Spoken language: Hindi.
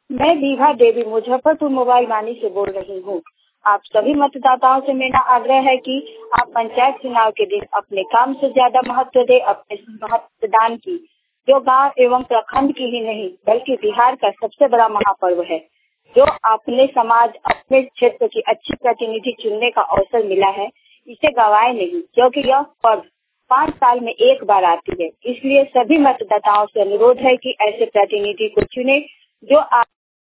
मैं दीभा देवी मुजफ्फरपुर मोबाइल वानी से बोल रही हूँ। आप सभी मतदाताओं से मेरा आग्रह है कि आप पंचायत चुनाव के दिन अपने काम से ज्यादा महत्व दें अपने मतदान की, जो गांव एवं प्रखंड की ही नहीं बल्कि बिहार का सबसे बड़ा महापर्व है। जो अपने समाज अपने क्षेत्र की अच्छी प्रतिनिधि चुनने का अवसर मिला है, इसे गवाए नहीं, क्योंकि यह पर्व 5 साल में एक बार आती है। इसलिए सभी मतदाताओं से अनुरोध है कि ऐसे प्रतिनिधि को चुने जो